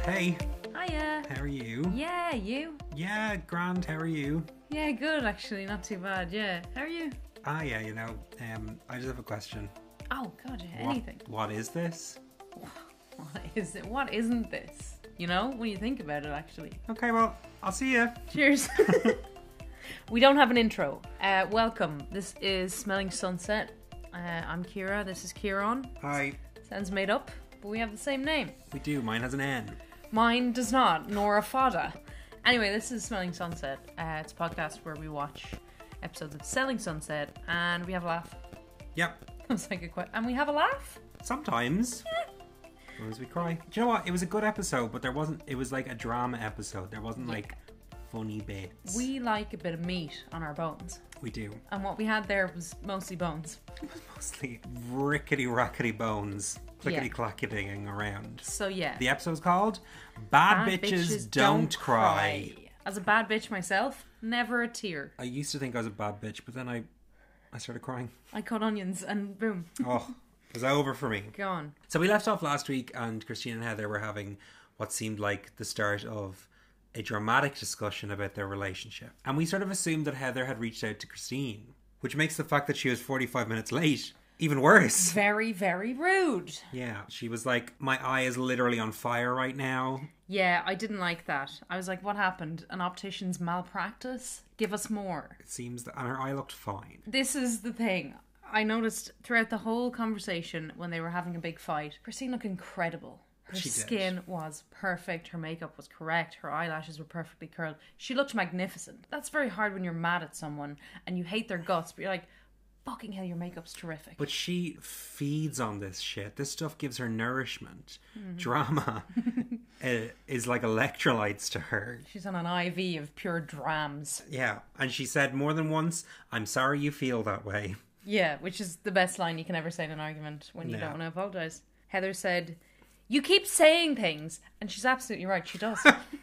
Hey, Hiya. how are you? Yeah, you? Yeah, grand, how are you? Yeah, good actually, not too bad, yeah. How are you? Yeah, I just have a question. Oh god, yeah, anything. What is this? What is it? What isn't this? You know, when you think about it actually. Okay, well, I'll see you. Cheers. We don't have an intro. Welcome. This is Smelling Sunset. I'm Kira, this is Kieran. Hi. Sounds made up, but we have the same name. We do, mine has an N. Mine does not, nor a fada. Anyway, this is Smelling Sunset. It's a podcast where we watch episodes of Selling Sunset and we have a laugh. Yep, It's like and we have a laugh? sometimes. Sometimes we cry. Do you know what? It was a good episode, but it was like a drama episode. There wasn't like funny bits. We like a bit of meat on our bones. We do. And what we had there was mostly bones. Mostly rickety-rackety bones. Clickety-clacketing around. So yeah. The episode's called Bad Bitches Don't Cry. As a bad bitch myself, never a tear. I used to think I was a bad bitch, but then I started crying. I cut onions and boom, Oh, it was over for me. gone. So we left off last week and Christine and Heather were having what seemed like the start of a dramatic discussion about their relationship. And we sort of assumed that Heather had reached out to Christine, which makes the fact that she was 45 minutes late even worse. Very, very rude. Yeah, she was like, my eye is literally on fire right now. Yeah, I didn't like that. I was like, what happened? An optician's malpractice? Give us more. It seems that, and her eye looked fine. This is the thing. I noticed throughout the whole conversation when they were having a big fight, Christine looked incredible. Her She did. skin was perfect. Her makeup was correct. Her eyelashes were perfectly curled. She looked magnificent. That's very hard when you're mad at someone and you hate their guts, but you're like, fucking hell, your makeup's terrific. But she feeds on this shit. This stuff gives her nourishment. Drama is like electrolytes to her. She's on an IV of pure drams. Yeah, and she said more than once, I'm sorry you feel that way. Yeah, which is the best line you can ever say in an argument when you Yeah. don't want to apologise. Heather said, you keep saying things. And she's absolutely right, she does.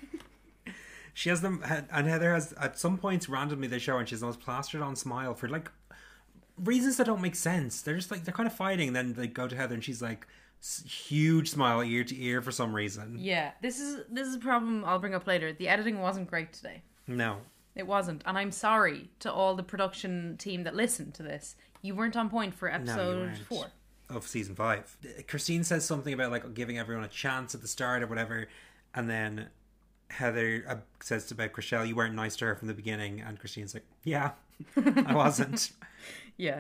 She has them, and Heather has, at some points randomly they show her and she has the most plastered on smile for like reasons that don't make sense. They're just like, they're kind of fighting, and then they go to Heather and she's like, huge smile ear to ear for some reason. Yeah, this is a problem I'll bring up later. The editing wasn't great today. No. It wasn't. And I'm sorry to all the production team that listened to this. You weren't on point for No, you episode weren't. 4. Of season 5. Christine says something about like giving everyone a chance at the start or whatever, and then Heather says about Chriselle, you weren't nice to her from the beginning, and Christine's like, yeah, I wasn't. Yeah,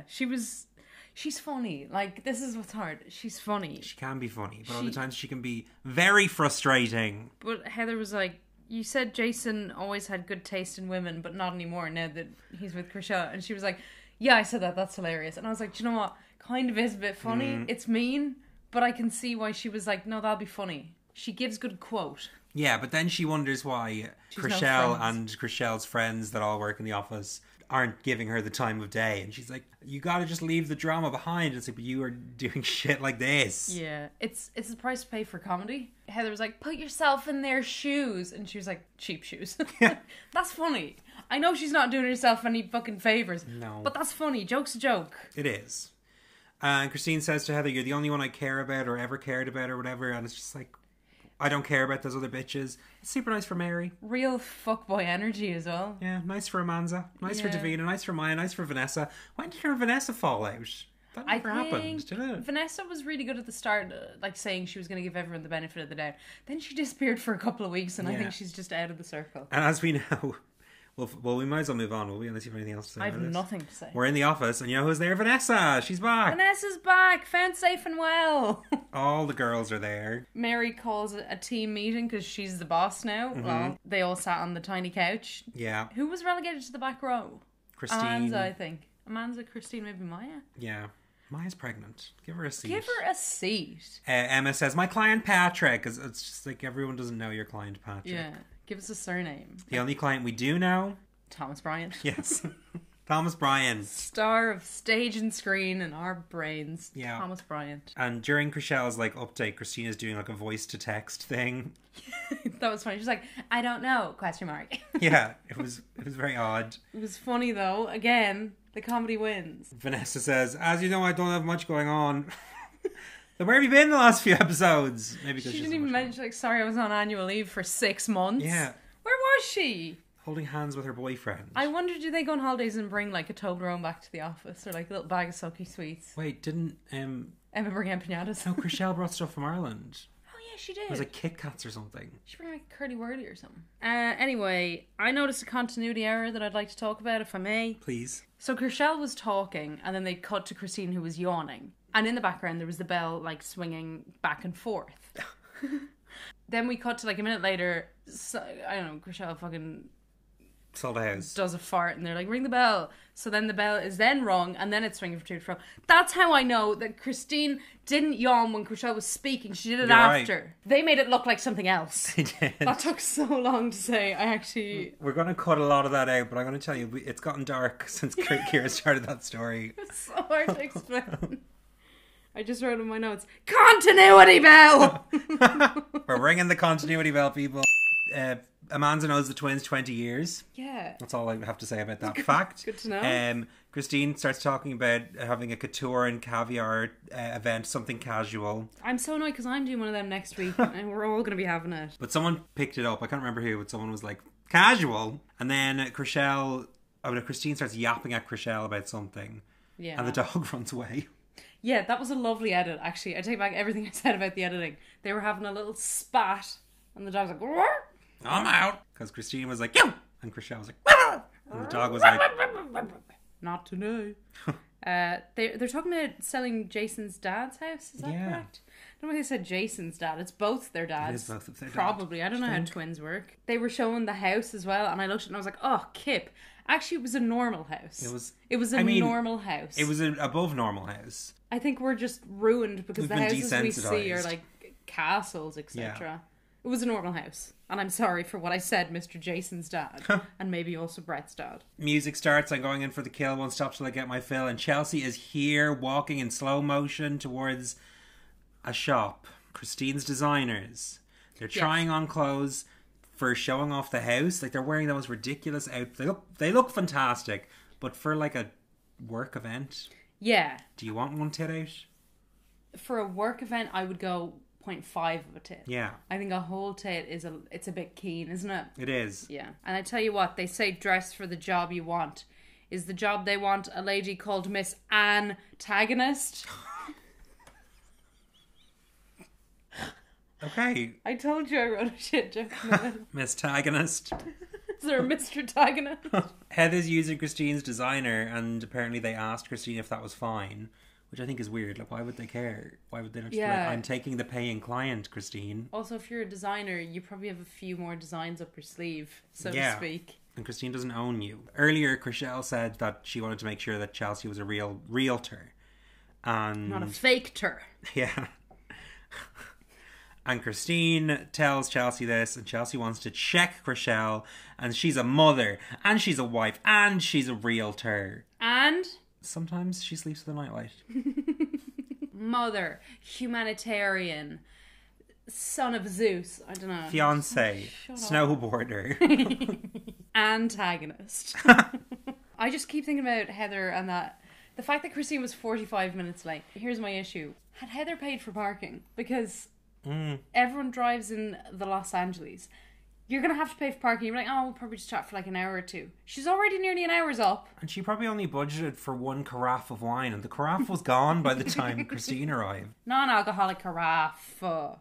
she's funny. Like, this is what's hard. She's funny. She can be funny, but other times she can be very frustrating. But Heather was like, you said Jason always had good taste in women, but not anymore now that he's with Chriselle. And she was like, yeah, I said that. That's hilarious. And I was like, do you know what? Kind of is a bit funny. It's mean, but I can see why she was like, no, that'll be funny. She gives good quote. Yeah, but then she wonders why She's no Chriselle friends. and Chriselle's friends that all work in the office aren't giving her the time of day. And she's like, you gotta just leave the drama behind. It's like, but you are doing shit like this. Yeah, it's the price to pay for comedy. Heather was like, put yourself in their shoes. And she was like, cheap shoes. That's funny. I know she's not doing herself any fucking favours. No. But that's funny. Joke's a joke. It is. And Christine says to Heather, you're the only one I care about or ever cared about or whatever. And it's just like, I don't care about those other bitches. It's super nice for Mary. Real fuckboy energy as well. Yeah, nice for Amanza. Nice for Yeah. Davina. Nice for Maya. Nice for Vanessa. When did her and Vanessa fall out? That never happened, did it? Vanessa was really good at the start, like saying she was going to give everyone the benefit of the doubt. Then she disappeared for a couple of weeks, and I Yeah. think she's just out of the circle. And as we know, well, we might as well move on, will we? Unless you have anything else to say I have about this. nothing to say. We're in the office, and you know who's there? Vanessa. She's back. Vanessa's back, found safe and well. All the girls are there. Mary calls it a team meeting because she's the boss now. Well, they all sat on the tiny couch. Yeah. Who was relegated to the back row? Christine. Amanza, I think. Amanza, Christine, maybe Maya. Yeah. Maya's pregnant. Give her a seat. Give her a seat. Emma says, my client Patrick. 'Cause it's just like everyone doesn't know your client Patrick. Yeah. Give us a surname. The only client we do know, Thomas Bryant. yes, Thomas Bryan. Star of stage and screen in our brains. Yeah. Thomas Bryant. And during Chriselle's like update, Christina's doing like a voice to text thing. That was funny. She's like, I don't know, question mark. Yeah, it was very odd. It was funny though. Again, the comedy wins. Vanessa says, as you know, I don't have much going on. Then where have you been the last few episodes? Maybe because She didn't even mention, like, sorry, I was on annual leave for 6 months. Yeah. Where was she? Holding hands with her boyfriend. I wonder, do they go on holidays and bring, like, a Toblerone back to the office? Or, like, a little bag of Sulky Sweets? Wait, didn't Emma bring out pinatas? no, Chriselle brought stuff from Ireland. Oh, yeah, she did. It was like Kit Kats or something. She bring, like, Curly Whirly or something. Anyway, I noticed a continuity error that I'd like to talk about, if I may. Please. So Chriselle was talking, and then they cut to Christine, who was yawning. And in the background, there was the bell, like, swinging back and forth. Then we cut to, like, a minute later, I don't know, Chriselle fucking Sold a house. does a fart, and they're like, ring the bell. So then the bell is then rung, and then it's swinging from to and fro. That's how I know that Christine didn't yawn when Chriselle was speaking. She did it You're after. right. They made it look like something else. They did. That took so long to say. I actually... We're going to cut a lot of that out, but I'm going to tell you, it's gotten dark since Kira started that story. It's so hard to explain. I just wrote in my notes, continuity bell! We're ringing the continuity bell, people. Amanda knows the twins 20 years. Yeah. That's all I have to say about that fact. Good to know. Christine starts talking about having a couture and caviar event, something casual. I'm so annoyed because I'm doing one of them next week and we're all going to be having it. But someone picked it up. I can't remember who, but someone was like, casual. And then Christine starts yapping at Chriselle about something. Yeah. And the dog runs away. Yeah, that was a lovely edit, actually. I take back everything I said about the editing. They were having a little spat, and the dog's like, "Roar!" I'm out. Because Christine was like, yo! And Chriselle was like, "Roar!" And the dog was like, not today. They're talking about selling Jason's dad's house, is that correct? I don't know why they said Jason's dad. It's both their dads. It is both of their dads. Probably. I don't know how twins work. They were showing the house as well, and I looked at it and I was like, oh, Kip. Actually, it was a normal house. It was a normal house. It was an above normal house. I think we're just ruined because We've the been houses we see are desensitized. like castles, etc. Yeah. It was a normal house. And I'm sorry for what I said, Mr. Jason's dad. And maybe also Brett's dad. Music starts. I'm going in for the kill. Won't stop till I get my fill. And Chelsea is here walking in slow motion towards a shop. Christine's Designers. They're trying on clothes for showing off the house. Like, they're wearing those ridiculous outfits. They look fantastic. But for like a work event. Yeah. Do you want one tit out? For a work event, I would go 0.5 of a tit. Yeah. I think a whole tit it's a bit keen, isn't it? It is. Yeah. And I tell you what, they say dress for the job you want. Is the job they want a lady called Miss Antagonist? Okay. I told you I wrote a shit joke. Miss Tagonist. Is there a Mr. Tagonist? Heather's using Christine's designer, and apparently they asked Christine if that was fine, which I think is weird. Like, why would they care? Why would they not just be like, I'm taking the paying client, Christine? Also, if you're a designer, you probably have a few more designs up your sleeve, so to speak. And Christine doesn't own you. Earlier, Chriselle said that she wanted to make sure that Chelsea was a real realtor. And not a fake-ter. Yeah. And Christine tells Chelsea this, and Chelsea wants to check Chriselle, and she's a mother, and she's a wife, and she's a realtor. And? Sometimes she sleeps with a nightlight. Mother, humanitarian, son of Zeus, I don't know. Fiance, snowboarder. Antagonist. I just keep thinking about Heather and that. The fact that Christine was 45 minutes late. Here's my issue. Had Heather paid for parking? Because everyone drives in the Los Angeles. You're going to have to pay for parking. You're like, oh, we'll probably just chat for like an hour or two. She's already nearly an hour's up. And she probably only budgeted for one carafe of wine, and the carafe was gone by the time Christine arrived. Non-alcoholic carafe.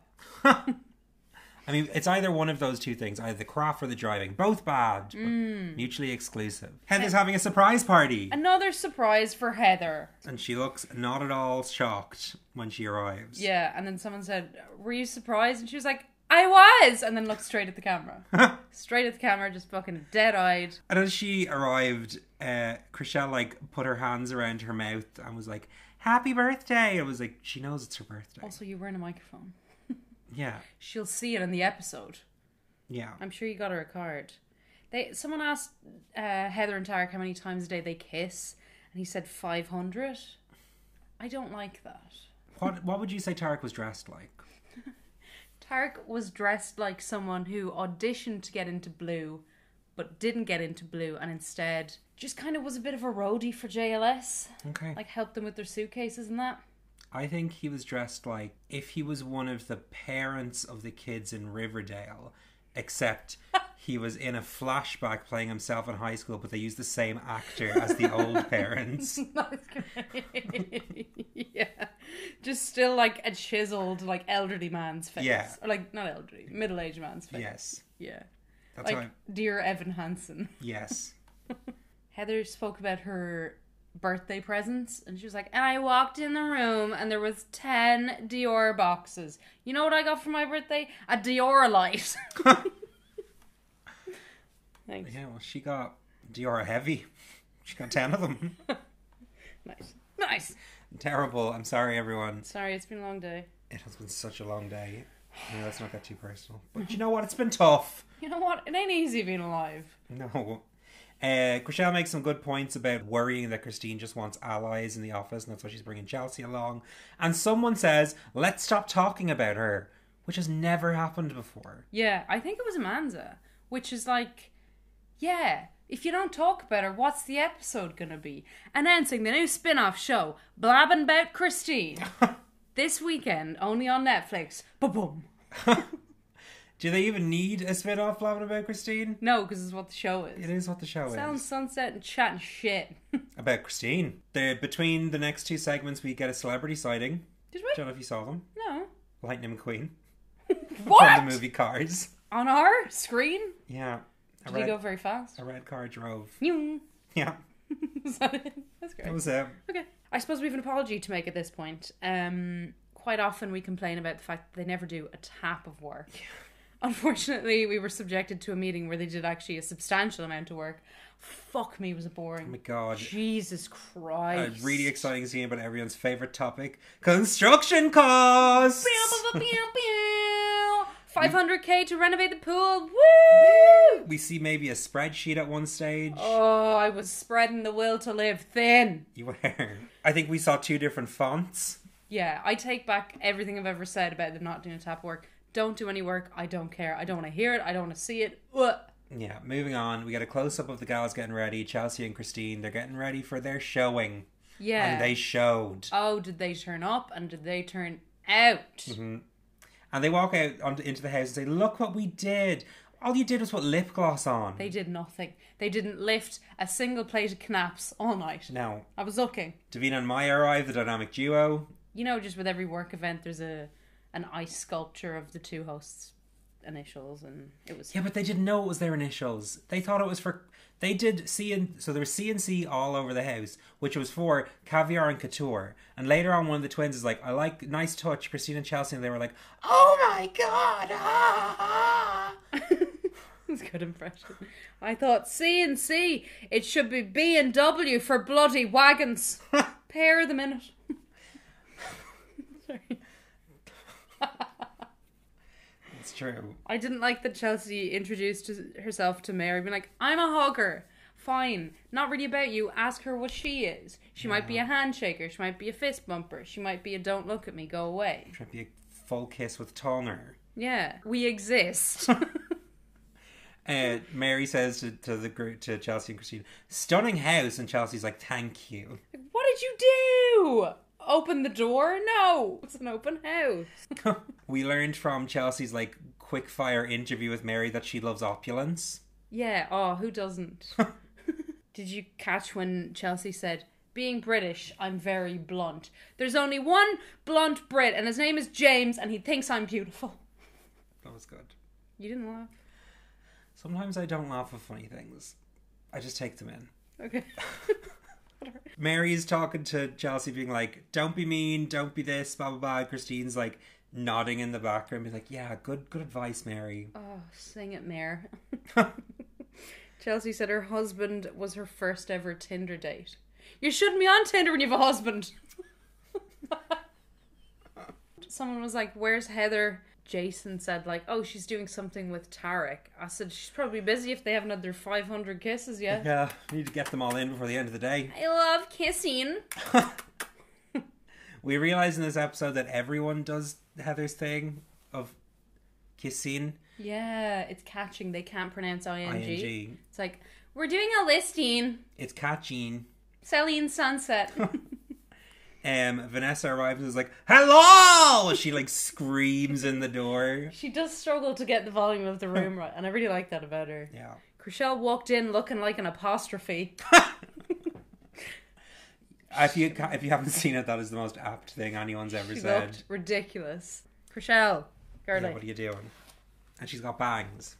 I mean, it's either one of those two things, either the craft or the driving. Both bad, but mutually exclusive. Heather's having a surprise party. Another surprise for Heather. And she looks not at all shocked when she arrives. Yeah, and then someone said, were you surprised? And she was like, I was! And then looked straight at the camera. Straight at the camera, just fucking dead-eyed. And as she arrived, Chriselle, like, put her hands around her mouth and was like, happy birthday! It was like, she knows it's her birthday. Also, you're wearing a microphone. Yeah. She'll see it in the episode. Yeah. I'm sure you got her a card. Someone asked Heather and Tarek how many times a day they kiss, and he said 500. I don't like that. What would you say Tarek was dressed like? Tarek was dressed like someone who auditioned to get into Blue, but didn't get into Blue, and instead just kind of was a bit of a roadie for JLS. Okay. Like, helped them with their suitcases and that. I think he was dressed like if he was one of the parents of the kids in Riverdale, except he was in a flashback playing himself in high school, but they used the same actor as the old parents. Yeah. Just still like a chiseled, like elderly man's face. Yeah. Or like, not elderly, middle-aged man's face. Yes. Yeah. That's like, dear Evan Hansen. Yes. Heather spoke about her birthday presents, and she was like, and I walked in the room and there was 10 Dior boxes. You know what I got for my birthday? A Dior light. Thanks. Yeah, well, she got Dior heavy. She got 10 of them. Nice. Terrible. I'm sorry, everyone. Sorry, it's been a long day. It has been such a long day. Let's not get too personal. But you know what? It's been tough. You know what? It ain't easy being alive. No. Chriselle makes some good points about worrying that Christine just wants allies in the office, and that's why she's bringing Chelsea along. And someone says, let's stop talking about her, which has never happened before. Yeah, I think it was Amanza, which is like, yeah, if you don't talk about her, what's the episode gonna be? Announcing the new spin-off show, Blabbing About Christine. This weekend, only on Netflix. Boom. Do they even need a spin-off blabbing about Christine? No, because it's what the show is. It is what the show Selling is. sunset and chatting shit. About Christine. Between the next two segments, we get a celebrity sighting. Did we? Don't know if you saw them. No. Lightning McQueen. What? From the movie Cars. On our screen? Yeah. Did he go very fast? A red car drove. Nyung. Yeah. Is that it? That's great. That was it. Okay. I suppose we have an apology to make at this point. Quite often we complain about the fact that they never do a tap of work. Yeah. Unfortunately, we were subjected to a meeting where they did actually a substantial amount of work. Fuck me, was it boring. Oh my god. Jesus Christ. A really exciting scene about everyone's favourite topic. Construction costs! 500k to renovate the pool. Woo! We see maybe a spreadsheet at one stage. Oh, I was spreading the will to live thin. You were. I think we saw 2 different fonts. Yeah, I take back everything I've ever said about them not doing a tap work. Don't do any work. I don't care. I don't want to hear it. I don't want to see it. Ugh. Yeah, moving on. We get a close-up of the gals getting ready. Chelsea and Christine, they're getting ready for their showing. Yeah. And they showed. Oh, did they turn up and did they turn out? Mm-hmm. And they walk out into the house and say, look what we did. All you did was put lip gloss on. They did nothing. They didn't lift a single plate of knaps all night. No. I was looking. Davina and Maya arrived, the dynamic duo. You know, just with every work event, there's an ice sculpture of the two hosts' initials, and it was... Yeah, but they didn't know it was their initials. They thought it was for... They did so there was CNC all over the house, which was for Caviar and Couture. And later on, one of the twins is like, I like, nice touch, Christine and Chelsea. And they were like, oh my god, It's a good impression. I thought, CNC, it should be B&W for bloody wagons. Pair them in it. Sorry. It's true. I didn't like that Chelsea introduced herself to Mary, being like, I'm a hugger. Fine. Not really about you. Ask her what she is. She might be a handshaker. She might be a fist bumper. She might be a don't look at me, go away. She might be a full kiss with Toner. Yeah. We exist. Mary says to Chelsea and Christine, stunning house. And Chelsea's like, thank you. What did you do? Open the door? No. It's an open house. We learned from Chelsea's like quick fire interview with Mary that she loves opulence. Yeah. Oh, who doesn't? Did you catch when Chelsea said, being British, I'm very blunt. There's only one blunt Brit and his name is James and he thinks I'm beautiful. That was good. You didn't laugh? Sometimes I don't laugh at funny things. I just take them in. Okay. Mary's talking to Chelsea being like, don't be mean, don't be this, blah, blah, blah. Christine's like nodding in the background, being like, yeah, good advice, Mary. Oh, sing it, Mare. Chelsea said her husband was her first ever Tinder date. You shouldn't be on Tinder when you have a husband. Someone was like, where's Heather? Jason said like, oh, she's doing something with Tarek. I said, she's probably busy if they haven't had their 500 kisses yet. Yeah, need to get them all in before the end of the day. I love kissing. We realize in this episode that everyone does Heather's thing of kissing. Yeah, it's catching. They can't pronounce ing. ING. It's like, we're doing a listing. It's catching. Celine Sunset. Vanessa arrives and is like, "Hello!" She like screams in the door. She does struggle to get the volume of the room right, and I really like that about her. Yeah. Chriselle walked in looking like an apostrophe. If you haven't seen it, that is the most apt thing anyone's ever said. Looked ridiculous. Chriselle, girly. Yeah, what are you doing? And she's got bangs.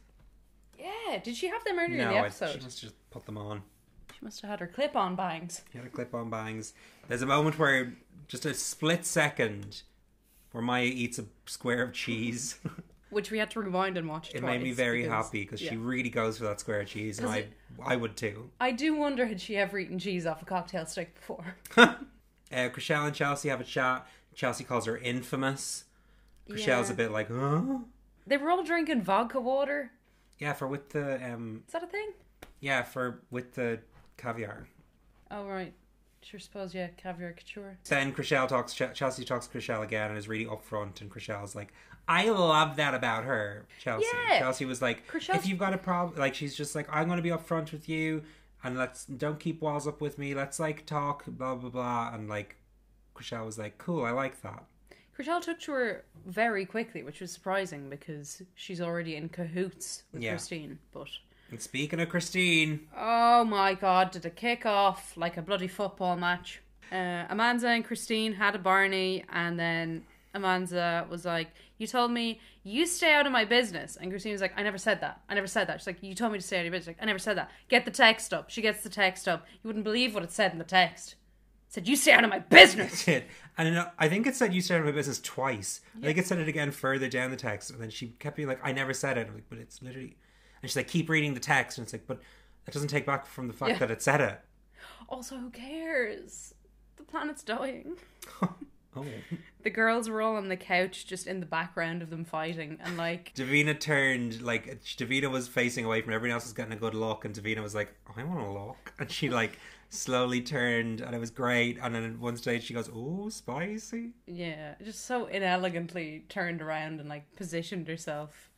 Yeah, did she have them earlier in the No, episode? she must just put them on. She must have had her clip-on bangs. She had a clip-on bangs. There's a moment where, just a split second, where Maya eats a square of cheese. Which we had to rewind and watch It twice. made me very happy because she really goes for that square of cheese, and I would too. I do wonder, had she ever eaten cheese off a cocktail stick before? Chriselle and Chelsea have a chat. Chelsea calls her infamous. Chriselle's a bit like, huh? They were all drinking vodka water. Yeah, with the Is that a thing? Yeah, with the caviar. Oh right, sure. Suppose caviar couture. Then Chelsea talks to Chriselle again and is really upfront, and Chriselle's like, I love that about her. Chelsea. Yeah. Chelsea was like, if you've got a problem, like she's just like, I'm going to be upfront with you, and don't keep walls up with me. Let's like talk, blah blah blah, and like Chriselle was like, cool, I like that. Chriselle took to her very quickly, which was surprising because she's already in cahoots with Christine. But and speaking of Christine, oh my god, did it kick off like a bloody football match? Amanda and Christine had a Barney, and then Amanda was like, you told me you stay out of my business. And Christine was like, I never said that. She's like, you told me to stay out of your business. Like, I never said that. Get the text up. She gets the text up. You wouldn't believe what it said in the text. It said, you stay out of my business. It did. And I think it said you stay out of my business twice. Yeah. I think it said it again further down the text. And then she kept being like, I never said it. I'm like, but it's literally... And she's like, keep reading the text. And it's like, but that doesn't take back from the fact that it said it. Also, who cares? The planet's dying. Oh. The girls were all on the couch just in the background of them fighting, and like Davina turned, like Davina was facing away from everyone else was getting a good look, and Davina was like, I want to look, and she like slowly turned, and it was great. And then at one stage she goes, oh, spicy. Yeah, just so inelegantly turned around and like positioned herself.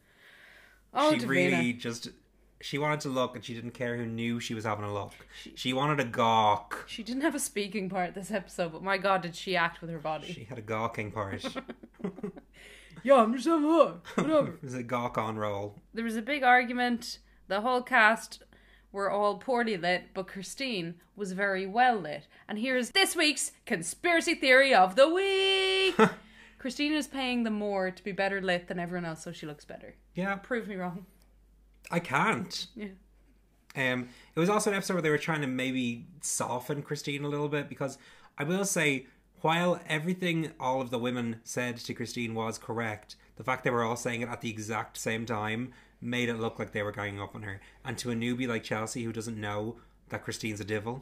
Oh, she Davina. Really just... She wanted to look, and she didn't care who knew she was having a look. She wanted a gawk. She didn't have a speaking part this episode, but my god, did she act with her body. She had a gawking part. Yeah, I'm just having a look. Whatever. It was a gawk on roll. There was a big argument. The whole cast were all poorly lit, but Christine was very well lit. And here's this week's conspiracy theory of the week. Christine is paying them more to be better lit than everyone else, so she looks better. Yeah. Prove me wrong. I can't. Yeah. It was also an episode where they were trying to maybe soften Christine a little bit, because I will say, while everything all of the women said to Christine was correct, the fact they were all saying it at the exact same time made it look like they were ganging up on her. And to a newbie like Chelsea who doesn't know that Christine's a devil,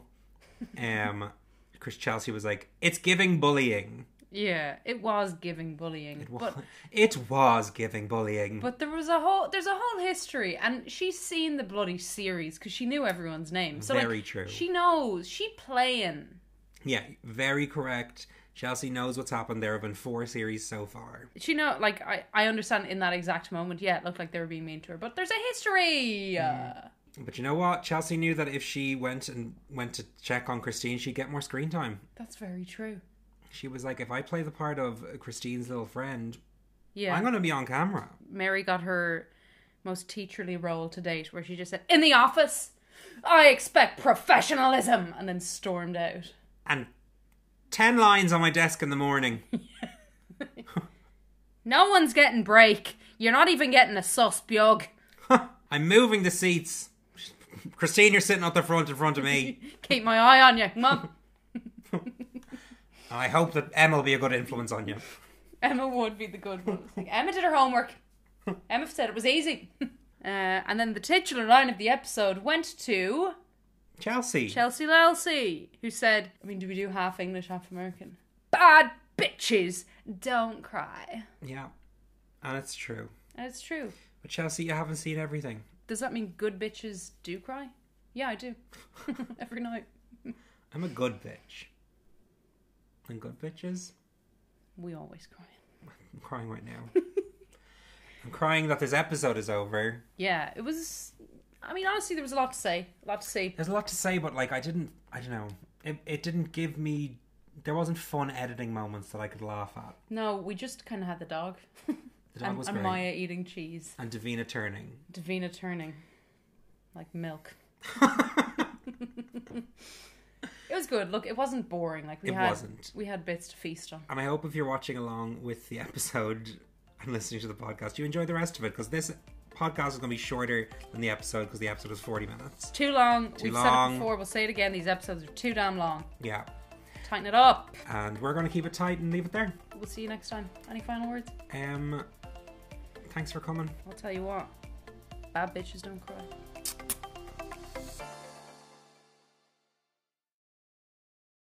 Chelsea was like, it's giving bullying. Yeah, it was giving bullying. It was giving bullying. But there's a whole history, and she's seen the bloody series because she knew everyone's name. So very true. She knows. She playing. Yeah, very correct. Chelsea knows what's happened. There have been 4 series so far. She know, like, I understand in that exact moment, yeah, it looked like they were being mean to her, but there's a history. But you know what? Chelsea knew that if she went to check on Christine, she'd get more screen time. That's very true. She was like, if I play the part of Christine's little friend, yeah, I'm going to be on camera. Mary got her most teacherly role to date, where she just said, in the office, I expect professionalism, and then stormed out. And 10 lines on my desk in the morning. No one's getting break. You're not even getting a sus bug. I'm moving the seats. Christine, you're sitting up the front in front of me. Keep my eye on you. Come on. I hope that Emma will be a good influence on you. Emma would be the good one. Like, Emma did her homework. Emma said it was easy. And then the titular line of the episode went to... Chelsea Lelsey, who said, I mean, do we do half English, half American? Bad bitches don't cry. Yeah, and it's true. And it's true. But Chelsea, you haven't seen everything. Does that mean good bitches do cry? Yeah, I do. Every night. I'm a good bitch. And good bitches? We always cry. I'm crying right now. I'm crying that this episode is over. Yeah, it was... I mean, honestly, there was a lot to say. A lot to see. There's a lot to say, but, like, I don't know. It didn't give me there wasn't fun editing moments that I could laugh at. No, we just kind of had the dog. The dog was and great. Maya eating cheese. And Davina turning. Davina turning. Like milk. It was good. Look, it wasn't boring. Like wasn't. We had bits to feast on. And I hope if you're watching along with the episode and listening to the podcast, you enjoy the rest of it, because this podcast is going to be shorter than the episode, because the episode is 40 minutes. Too long. We've said long. it before. We'll say it again. These episodes are too damn long. Yeah. Tighten it up. And we're going to keep it tight and leave it there. We'll see you next time. Any final words? Thanks for coming. I'll tell you what. Bad bitches don't cry.